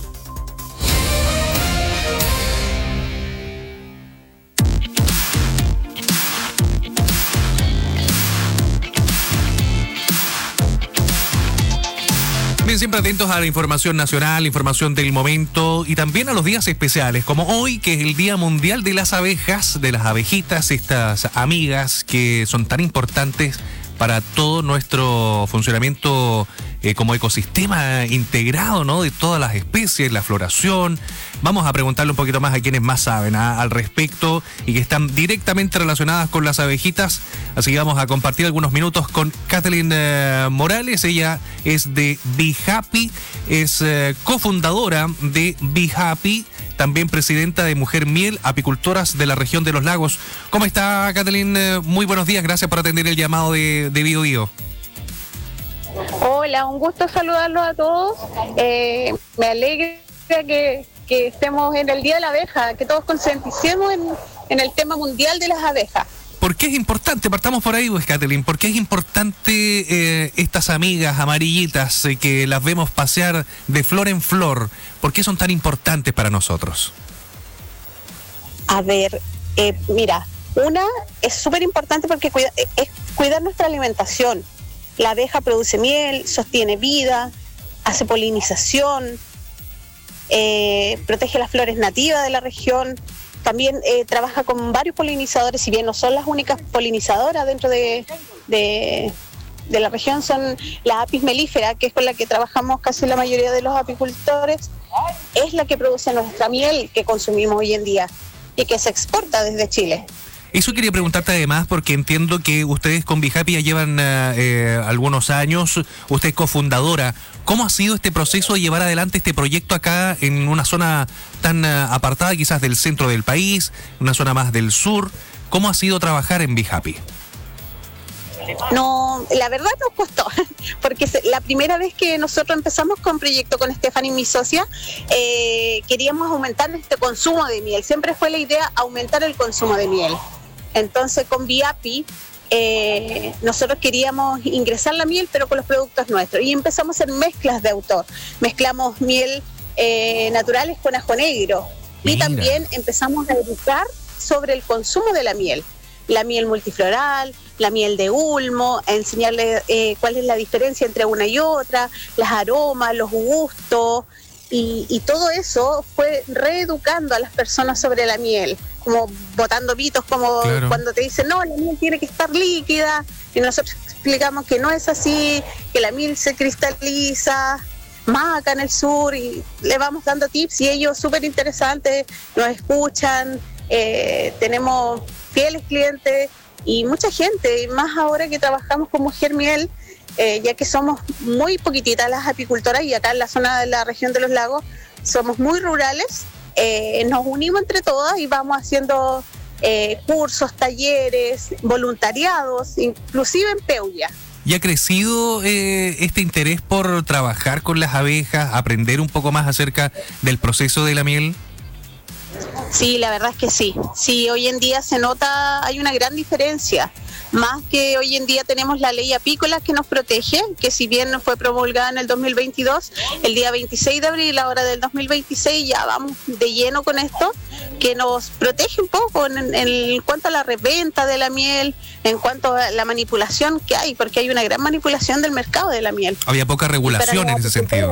[SPEAKER 24] Bien, siempre atentos a la información nacional, información del momento y también a los días especiales, como hoy, que es el Día Mundial de las Abejas, de las abejitas, estas amigas que son tan importantes para todo nuestro funcionamiento eh, como ecosistema integrado, ¿no? De todas las especies, la floración. Vamos a preguntarle un poquito más a quienes más saben ¿ah? al respecto y que están directamente relacionadas con las abejitas. Así que vamos a compartir algunos minutos con Kathleen eh, Morales. Ella es de Be Happy, es eh, cofundadora de Be Happy, también presidenta de Mujer Miel, apicultoras de la región de los lagos. ¿Cómo está, Kathleen? Eh, muy buenos días, gracias por atender el llamado de, de Bio Bio.
[SPEAKER 16] Hola, un gusto saludarlos a todos. Eh, me alegra que, que estemos en el Día de la Abeja, que todos concienticemos en, en el tema mundial de las abejas.
[SPEAKER 24] ¿Por qué es importante? Partamos por ahí, pues, Kathleen. ¿Por qué es importante eh, estas amigas amarillitas eh, que las vemos pasear de flor en flor? ¿Por qué son tan importantes para nosotros?
[SPEAKER 16] A ver, eh, mira, una es súper importante porque cuida, es cuidar nuestra alimentación. La abeja produce miel, sostiene vida, hace polinización, eh, protege las flores nativas de la región. También eh, trabaja con varios polinizadores, si bien no son las únicas polinizadoras dentro de, de, de la región, son la apis mellifera, que es con la que trabajamos casi la mayoría de los apicultores, es la que produce nuestra miel que consumimos hoy en día y que se exporta desde Chile.
[SPEAKER 24] Eso quería preguntarte además, porque entiendo que ustedes con Be Happy ya llevan eh, algunos años, usted es cofundadora. ¿Cómo ha sido este proceso de llevar adelante este proyecto acá en una zona tan uh, apartada quizás del centro del país, una zona más del sur? ¿Cómo ha sido trabajar en Be Happy?
[SPEAKER 16] No, la verdad nos costó, porque la primera vez que nosotros empezamos con proyecto con Stephanie, mi socia, eh, queríamos aumentar este consumo de miel. Siempre fue la idea aumentar el consumo de miel. Entonces con Be Happy eh, nosotros queríamos ingresar la miel, pero con los productos nuestros. Y empezamos a hacer mezclas de autor. Mezclamos miel eh, naturales con ajo negro. Mira. Y también empezamos a educar sobre el consumo de la miel. La miel multifloral, la miel de ulmo, a enseñarle eh, cuál es la diferencia entre una y otra, las aromas, los gustos, y, y todo eso fue reeducando a las personas sobre la miel, como botando mitos, como claro. Cuando te dicen, no, la miel tiene que estar líquida, y nosotros explicamos que no es así, que la miel se cristaliza más acá en el sur, y le vamos dando tips, y ellos súper interesantes, nos escuchan, eh, tenemos fieles clientes y mucha gente, más ahora que trabajamos con Mujer Miel, eh, ya que somos muy poquititas las apicultoras y acá en la zona de la región de los lagos somos muy rurales, eh, nos unimos entre todas y vamos haciendo eh, cursos, talleres, voluntariados, inclusive en Peulla.
[SPEAKER 24] ¿Y ha crecido eh, este interés por trabajar con las abejas, aprender un poco más acerca del proceso de la miel?
[SPEAKER 16] Sí, la verdad es que sí. Sí, hoy en día se nota, hay una gran diferencia. Más que hoy en día tenemos la ley apícola que nos protege, que si bien fue promulgada en el dos mil veintidós, el día veintiséis de abril, ahora del dos mil veintiséis, ya vamos de lleno con esto, que nos protege un poco en, en cuanto a la reventa de la miel, en cuanto a la manipulación que hay, porque hay una gran manipulación del mercado de la miel.
[SPEAKER 24] Había poca regulación en ese sentido.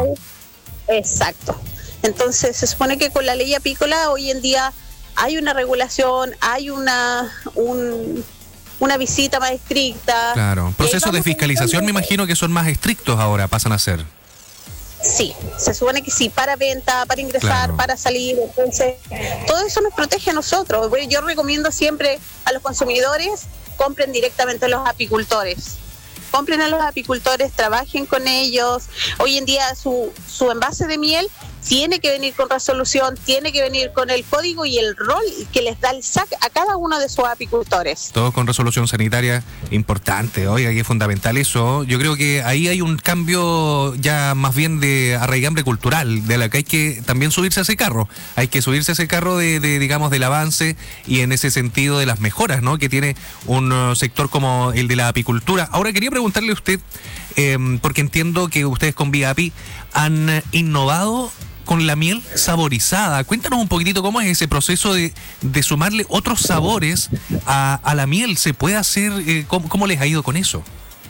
[SPEAKER 16] Exacto. Entonces se supone que con la ley apícola hoy en día hay una regulación, hay una un, una visita más estricta.
[SPEAKER 24] Claro, procesos de fiscalización me imagino que son más estrictos ahora, pasan a ser.
[SPEAKER 16] Sí, se supone que sí, para venta, para ingresar,
[SPEAKER 24] Claro.
[SPEAKER 16] para salir, entonces todo eso nos protege a nosotros. Bueno, yo recomiendo siempre a los consumidores, compren directamente a los apicultores. Compren a los apicultores, trabajen con ellos. Hoy en día su, su envase de miel tiene que venir con resolución, tiene que venir con el código y el rol que les da el S A C a cada uno de sus apicultores.
[SPEAKER 24] Todo con resolución sanitaria importante, oiga, que es fundamental eso. Yo creo que ahí hay un cambio ya más bien de arraigambre cultural, de la que hay que también subirse a ese carro. Hay que subirse a ese carro de, de digamos, del avance y en ese sentido de las mejoras, ¿no?, que tiene un uh, sector como el de la apicultura. Ahora quería preguntarle a usted, eh, porque entiendo que ustedes con Viapi han eh, innovado con la miel saborizada. Cuéntanos un poquitito cómo es ese proceso de, de sumarle otros sabores a, a la miel. ¿Se puede hacer? Eh, ¿cómo, ¿Cómo les ha ido con eso?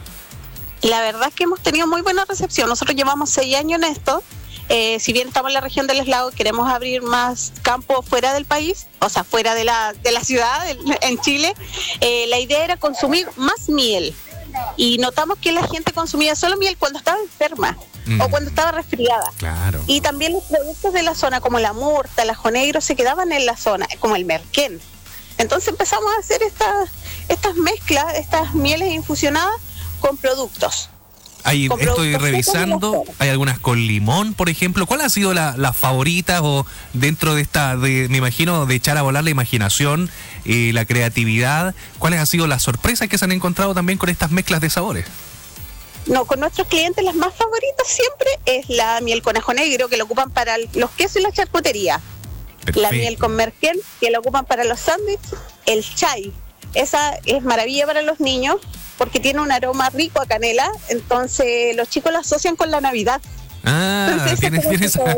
[SPEAKER 16] La verdad es que hemos tenido muy buena recepción. Nosotros llevamos seis años en esto. Eh, si bien estamos en la región del Lago, queremos abrir más campo fuera del país, o sea, fuera de la, de la ciudad, en Chile. Eh, la idea era consumir más miel. Y notamos que la gente consumía solo miel cuando estaba enferma mm. o cuando estaba resfriada.
[SPEAKER 24] Claro.
[SPEAKER 16] Y también los productos de la zona, como la murta, el ajo negro, se quedaban en la zona, como el merquén. Entonces empezamos a hacer estas, estas mezclas, estas mieles infusionadas con productos.
[SPEAKER 24] Ahí
[SPEAKER 16] con
[SPEAKER 24] estoy
[SPEAKER 16] productos
[SPEAKER 24] revisando, hay algunas con limón, por ejemplo. ¿Cuál ha sido la, la favorita o dentro de esta, de, me imagino, de echar a volar la imaginación y la creatividad? ¿Cuáles han sido las sorpresas que se han encontrado también con estas mezclas de sabores?
[SPEAKER 16] No, con nuestros clientes las más favoritas siempre es la miel con ajo negro, que lo ocupan para los quesos y la charcutería. Perfecto. La miel con merquén, que lo ocupan para los sándwiches. El chai, esa es maravilla para los niños, porque tiene un aroma rico a canela, entonces los chicos lo asocian con la Navidad.
[SPEAKER 24] Ah,
[SPEAKER 16] entonces,
[SPEAKER 24] tiene, tiene, esa,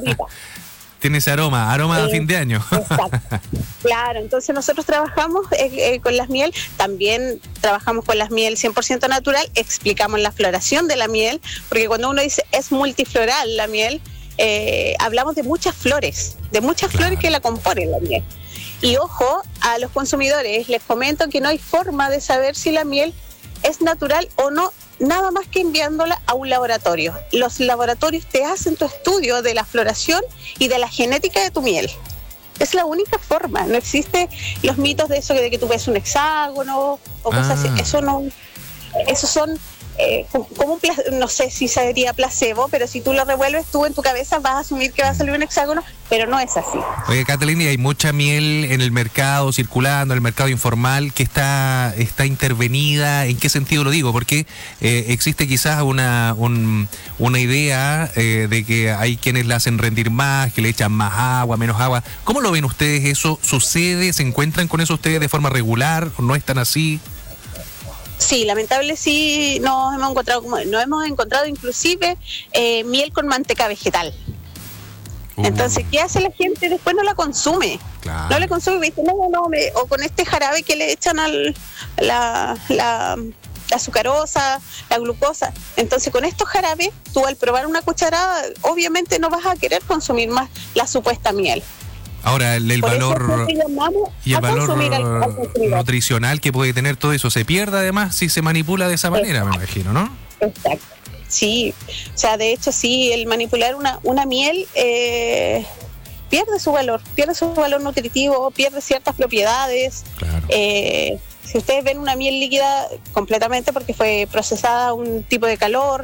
[SPEAKER 24] tiene ese aroma, aroma eh, de fin de año.
[SPEAKER 16] Exacto. Claro, entonces nosotros trabajamos eh, eh, con las miel, también trabajamos con las miel cien por ciento natural, explicamos la floración de la miel, porque cuando uno dice es multifloral la miel, eh, hablamos de muchas flores, de muchas claro. flores que la componen la miel. Y ojo, a los consumidores les comento que no hay forma de saber si la miel es natural o no, nada más que enviándola a un laboratorio. Los laboratorios te hacen tu estudio de la floración y de la genética de tu miel. Es la única forma, no existe los mitos de eso de que tú ves un hexágono o cosas ah. así, eso no, esos son eh, como un, no sé si sería placebo, pero si tú lo revuelves tú en tu cabeza vas a asumir que va a salir un hexágono, pero no es así.
[SPEAKER 24] Oye, Catalina, hay mucha miel en el mercado circulando, en el mercado informal, que está está intervenida. ¿En qué sentido lo digo? Porque eh, existe quizás una un, una idea eh, de que hay quienes la hacen rendir más, que le echan más agua, menos agua. ¿Cómo lo ven ustedes eso? ¿Sucede? ¿Se encuentran con eso ustedes de forma regular o no es tan así?
[SPEAKER 16] Sí, lamentable sí nos hemos encontrado, nos hemos encontrado inclusive eh, miel con manteca vegetal. Uh. Entonces, ¿qué hace la gente? Después no la consume. Claro. No la consume, dice, no, no, me, o con este jarabe que le echan al la, la, la azucarosa, la glucosa. Entonces, con estos jarabes, tú al probar una cucharada, obviamente no vas a querer consumir más la supuesta miel.
[SPEAKER 24] Ahora, el, el valor y el valor al, al nutricional que puede tener todo eso se pierde además si se manipula de esa manera, exacto. Me imagino, ¿no?
[SPEAKER 16] Exacto. Sí, o sea, de hecho sí, el manipular una, una miel eh, pierde su valor, pierde su valor nutritivo, pierde ciertas propiedades.
[SPEAKER 24] Claro.
[SPEAKER 16] Eh, Si ustedes ven una miel líquida completamente porque fue procesada a un tipo de calor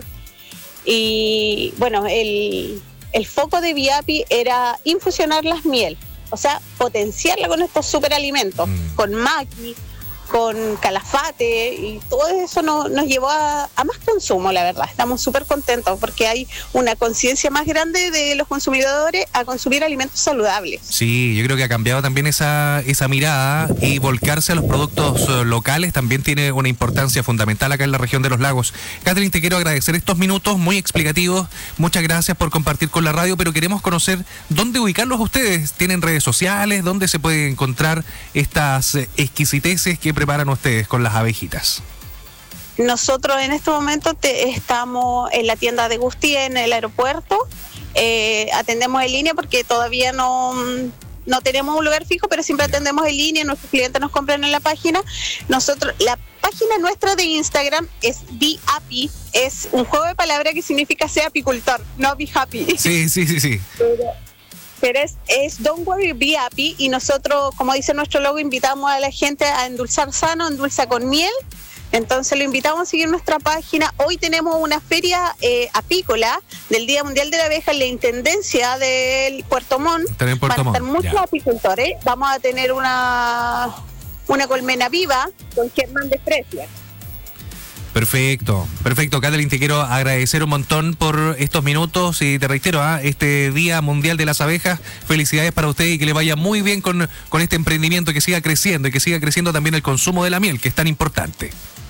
[SPEAKER 16] y bueno, el, el foco de Biapi era infusionar las miel, o sea, potenciarla con estos superalimentos, mm. con maqui, con calafate y todo eso nos, nos llevó a, a más consumo, la verdad. Estamos súper contentos porque hay una conciencia más grande de los consumidores a consumir alimentos saludables.
[SPEAKER 24] Sí, yo creo que ha cambiado también esa, esa mirada y volcarse a los productos uh, locales también tiene una importancia fundamental acá en la región de los lagos. Catherine, te quiero agradecer estos minutos muy explicativos. Muchas gracias por compartir con la radio, pero queremos conocer dónde ubicarlos ustedes. ¿Tienen redes sociales? ¿Dónde se pueden encontrar estas eh, exquisiteces que preparan ustedes con las abejitas?
[SPEAKER 16] Nosotros en este momento te, estamos en la tienda de Gusti en el aeropuerto. Eh, atendemos en línea porque todavía no, no tenemos un lugar fijo, pero siempre atendemos en línea. Nuestros clientes nos compran en la página. Nosotros, la página nuestra de Instagram es Biapi. Es un juego de palabras que significa ser apicultor, no be happy.
[SPEAKER 24] Sí, sí, sí, sí.
[SPEAKER 16] Pero es, es Don't Worry, Be Happy, y nosotros, como dice nuestro logo, invitamos a la gente a endulzar sano, endulza con miel. Entonces lo invitamos a seguir nuestra página. Hoy tenemos una feria eh, apícola del Día Mundial de la Abeja en la Intendencia del Puerto Montt.
[SPEAKER 24] En Puerto
[SPEAKER 16] Van a estar
[SPEAKER 24] Montt,
[SPEAKER 16] muchos
[SPEAKER 24] ya.
[SPEAKER 16] apicultores. Vamos a tener una, una colmena viva con Germán de Fresia.
[SPEAKER 24] Perfecto, perfecto. Catherine, te quiero agradecer un montón por estos minutos y te reitero, ¿ah? este Día Mundial de las Abejas, felicidades para usted y que le vaya muy bien con, con este emprendimiento, que siga creciendo y que siga creciendo también el consumo de la miel, que es tan importante.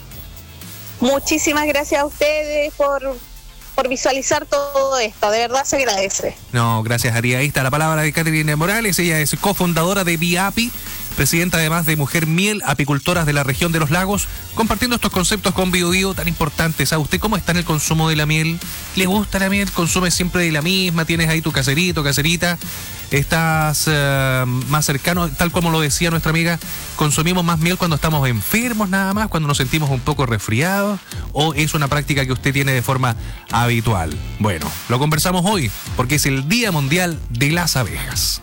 [SPEAKER 16] Muchísimas gracias a ustedes por, por visualizar todo esto, de verdad se agradece.
[SPEAKER 24] No, gracias, Ari. Ahí está la palabra de Catherine Morales, ella es cofundadora de Biapi, presidenta además de Mujer Miel, apicultoras de la región de los lagos, compartiendo estos conceptos con Bio Bio tan importantes. ¿Sabe usted cómo está en el consumo de la miel? ¿Le gusta la miel? ¿Consume siempre de la misma? ¿Tienes ahí tu caserito, caserita? ¿Estás uh, más cercano? Tal como lo decía nuestra amiga, ¿consumimos más miel cuando estamos enfermos nada más, cuando nos sentimos un poco resfriados? ¿O es una práctica que usted tiene de forma habitual? Bueno, lo conversamos hoy porque es el Día Mundial de las Abejas.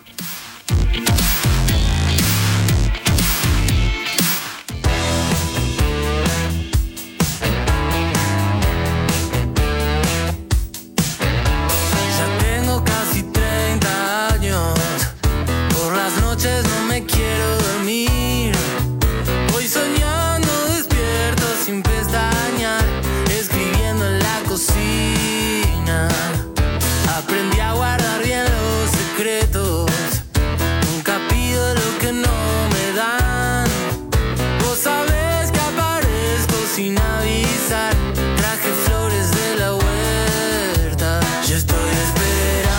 [SPEAKER 23] No me quiero dormir, voy soñando despierto sin pestañear, escribiendo en la cocina. Aprendí a guardar bien los secretos, nunca pido lo que no me dan. Vos sabés que aparezco sin avisar, traje flores de la huerta. Yo estoy esperando.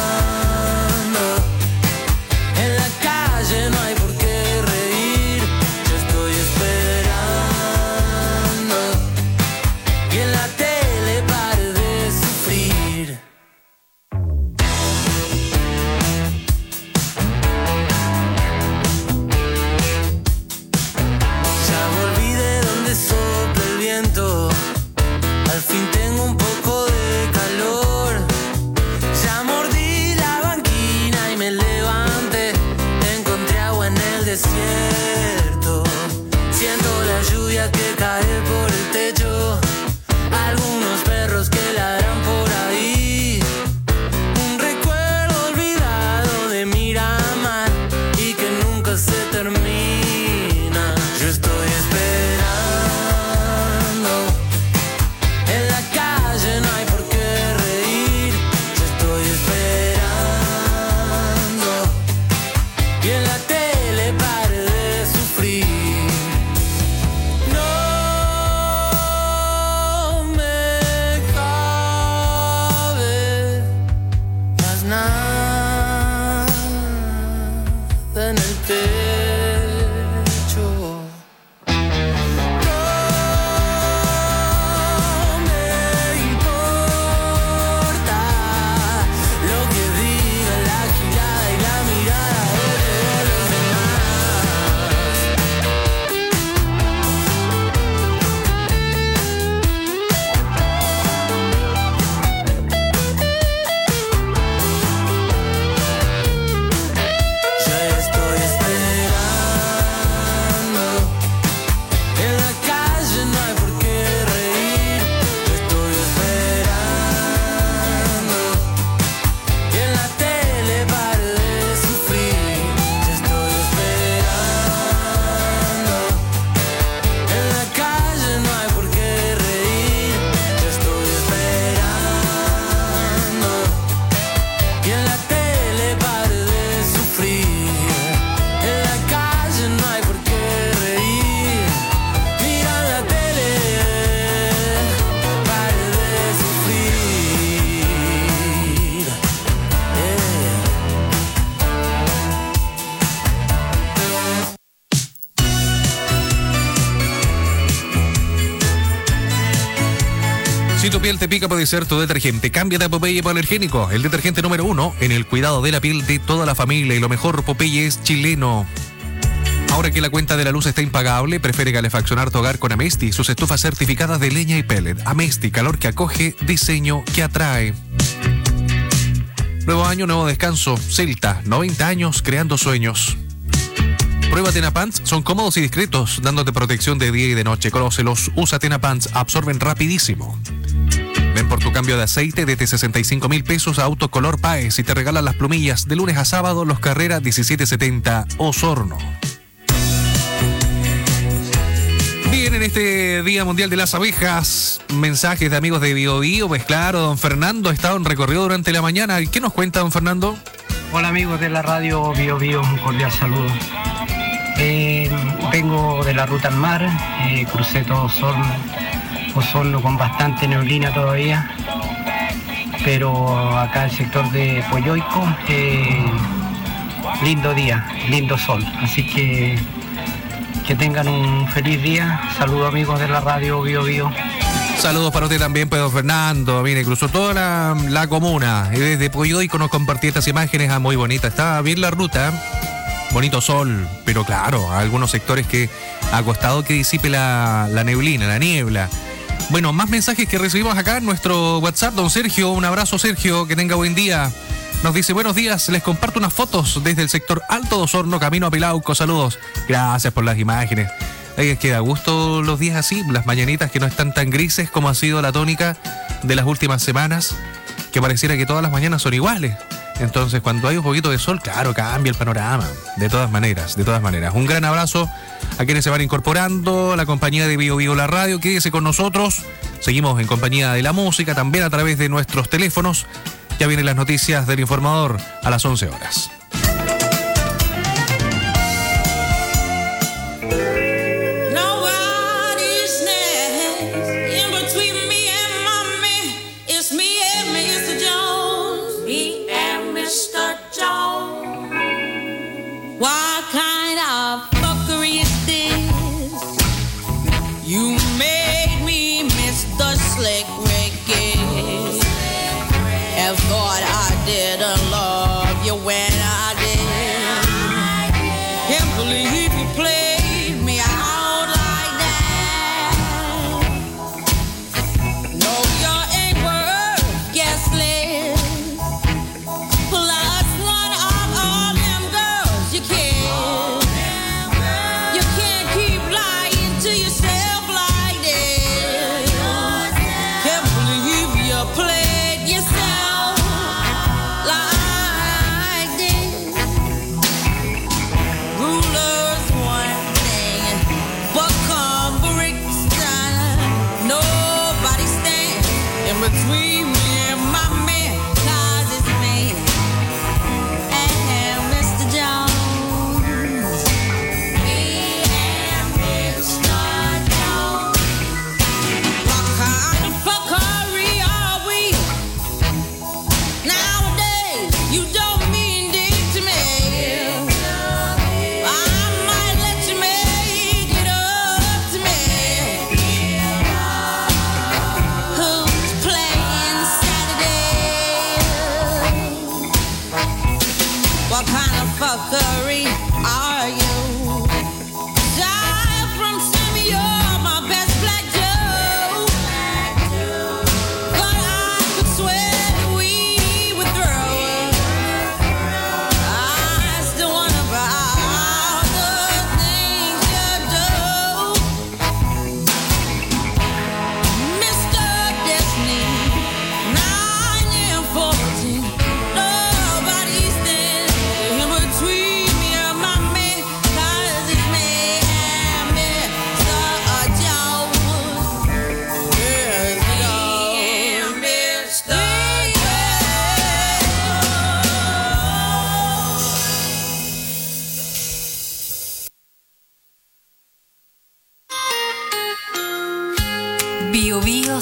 [SPEAKER 23] No hay por qué reír, yo estoy esperando que en la tele pare de sufrir. Ya volví de donde sopla el viento, al fin tengo un poco de calor. Ya mordí la banquina y me levanté, en el desierto, siento la lluvia que cae por el techo, algunos perros que ladran por ahí, un recuerdo olvidado de Miramar y que nunca se termina. Yo estoy esperando, en la calle no hay por qué reír, yo estoy esperando y en la tele pare de sufrir. No me cabe más nada en el pecho. No me importa lo que diga la girada y la mirada de todos los Ya estoy esperando. y en la tele pare de sufrir. En la calle no hay por qué reír. Mira la tele, pare de sufrir. Yeah.
[SPEAKER 24] Si tu piel te pica, puede ser tu detergente. Cámbiate a Popeye Hipoalergénico, el detergente número uno en el cuidado de la piel de toda la familia. Y lo mejor, Popeye es chileno. Ahora que la cuenta de la luz está impagable, prefiere calefaccionar tu hogar con Amesti, sus estufas certificadas de leña y pellet. Amesti, calor que acoge, diseño que atrae. Nuevo año, nuevo descanso. Celta, noventa años creando sueños. Prueba Tenapants, son cómodos y discretos, dándote protección de día y de noche. Conócelos, usa Tenapants, absorben rapidísimo. Ven por tu cambio de aceite desde sesenta y cinco mil pesos a Autocolor Paes y te regalan las plumillas de lunes a sábado, Los Carreras diecisiete setenta, Osorno. Bien, en este Día Mundial de las Abejas, mensajes de amigos de Bio Bio. Pues claro, don Fernando ha estado en recorrido durante la mañana. ¿Qué nos cuenta, don Fernando?
[SPEAKER 4] Hola amigos de la radio Bio Bio, un cordial saludo. Eh, vengo de la ruta al mar, eh, crucé todo Osorno, Osorno con bastante neblina todavía, pero acá el sector de Poyoico, eh, lindo día, lindo sol, así que que tengan un feliz día. Saludos amigos de la radio Bio Bio.
[SPEAKER 24] Saludos para usted también, Pedro Fernando. Mire, cruzó toda la, la comuna y desde Poyoico nos compartí estas imágenes. Ah, muy bonita, está bien la ruta. Bonito sol, pero claro, algunos sectores que ha costado que disipe la, la neblina, la niebla. Bueno, más mensajes que recibimos acá en nuestro WhatsApp. Don Sergio, un abrazo Sergio, que tenga buen día. Nos dice, buenos días, les comparto unas fotos desde el sector Alto de Osorno, camino a Pilauco, saludos. Gracias por las imágenes. Ay, es que da gusto los días así, las mañanitas que no están tan grises como ha sido la tónica de las últimas semanas, que pareciera que todas las mañanas son iguales. Entonces, cuando hay un poquito de sol, claro, cambia el panorama. De todas maneras, de todas maneras. Un gran abrazo a quienes se van incorporando, a la compañía de Bio Bio La Radio. Quédese con nosotros. Seguimos en compañía de la música, también a través de nuestros teléfonos. Ya vienen las noticias del informador a las once horas.
[SPEAKER 23] What kind of fuckery is this? You made me miss the slick Ricky. And thought I didn't love you when I did. Can't believe you played me out like that. No, you ain't worth guest list. Plus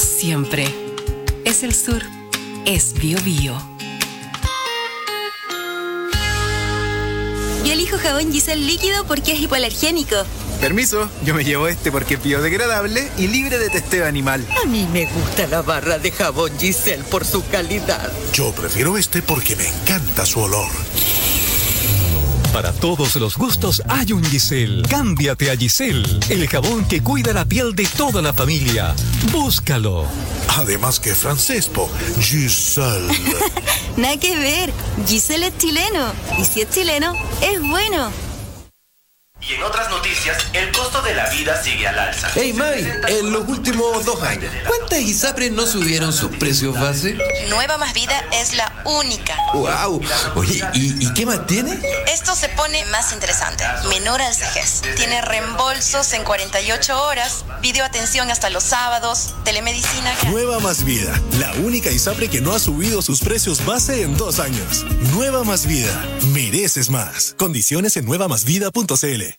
[SPEAKER 3] siempre. Es el sur. Es Bio Bio.
[SPEAKER 11] Yo elijo jabón Giselle líquido porque es hipoalergénico.
[SPEAKER 5] Permiso, yo me llevo este porque es biodegradable y libre de testeo animal.
[SPEAKER 6] A mí me gusta la barra de jabón Giselle por su calidad.
[SPEAKER 10] Yo prefiero este porque me encanta su olor.
[SPEAKER 17] Para todos los gustos hay un Giselle. Cámbiate a Giselle, el jabón que cuida la piel de toda la familia. Búscalo.
[SPEAKER 10] Además que francés, po. Giselle.
[SPEAKER 11] Nada que ver. Giselle es chileno. Y si es chileno, es bueno.
[SPEAKER 18] Y en otras noticias, el costo de la vida sigue al alza.
[SPEAKER 21] Hey May, en los últimos dos años, ¿cuántas ISAPRES no subieron sus precios base?
[SPEAKER 26] Nueva Más Vida es la única.
[SPEAKER 21] ¡Wow! Oye, ¿y, ¿y qué más tiene?
[SPEAKER 26] Esto se pone más interesante. Menor al C G S. Tiene reembolsos en cuarenta y ocho horas, videoatención hasta los sábados, telemedicina.
[SPEAKER 27] Nueva Más Vida, la única ISAPRE que no ha subido sus precios base en dos años. Nueva Más Vida, mereces más. Condiciones en nueva más vida punto c l.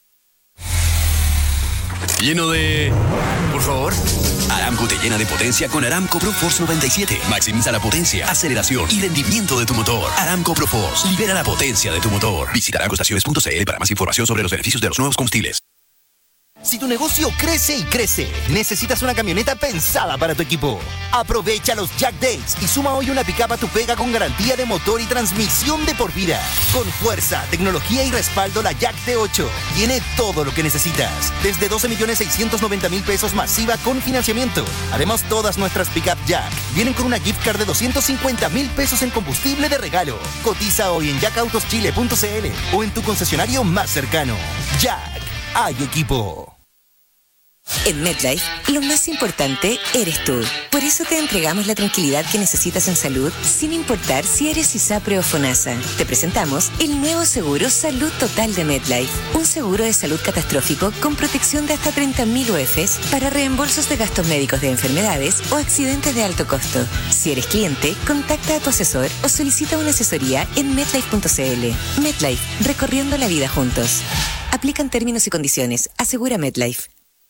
[SPEAKER 2] Lleno de... Por favor. Aramco te llena de potencia con Aramco ProForce noventa y siete. Maximiza la potencia, aceleración y rendimiento de tu motor. Aramco ProForce. Libera la potencia de tu motor. Visita aramco estaciones punto c l para más información sobre los beneficios de los nuevos combustibles.
[SPEAKER 28] Si tu negocio crece y crece, necesitas una camioneta pensada para tu equipo. Aprovecha los Jack Days y suma hoy una pickup a tu pega con garantía de motor y transmisión de por vida. Con fuerza, tecnología y respaldo, la Jack D ocho tiene todo lo que necesitas. Desde doce millones seiscientos noventa mil pesos masiva con financiamiento. Además, todas nuestras pickup Jack vienen con una gift card de doscientos cincuenta mil pesos en combustible de regalo. Cotiza hoy en jack autos chile punto c l o en tu concesionario más cercano. Jack, hay equipo.
[SPEAKER 29] En MetLife, lo más importante eres tú. Por eso te entregamos la tranquilidad que necesitas en salud, sin importar si eres ISAPRE o FONASA. Te presentamos el nuevo seguro Salud Total de MetLife. Un seguro de salud catastrófico con protección de hasta treinta mil U Fs para reembolsos de gastos médicos de enfermedades o accidentes de alto costo. Si eres cliente, contacta a tu asesor o solicita una asesoría en metlife punto c l. MetLife, recorriendo la vida juntos. Aplican términos y condiciones. Asegura MetLife.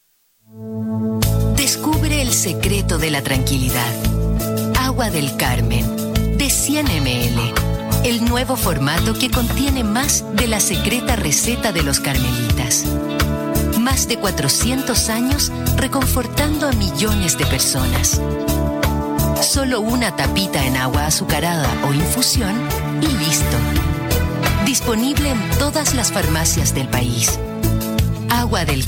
[SPEAKER 3] Descubre el secreto de la tranquilidad. Agua del Carmen, de cien mililitros. El nuevo formato que contiene más de la secreta receta de los carmelitas. Más de cuatrocientos años reconfortando a millones de personas. Solo una tapita en agua azucarada o infusión y listo. Disponible en todas las farmacias del país. Agua del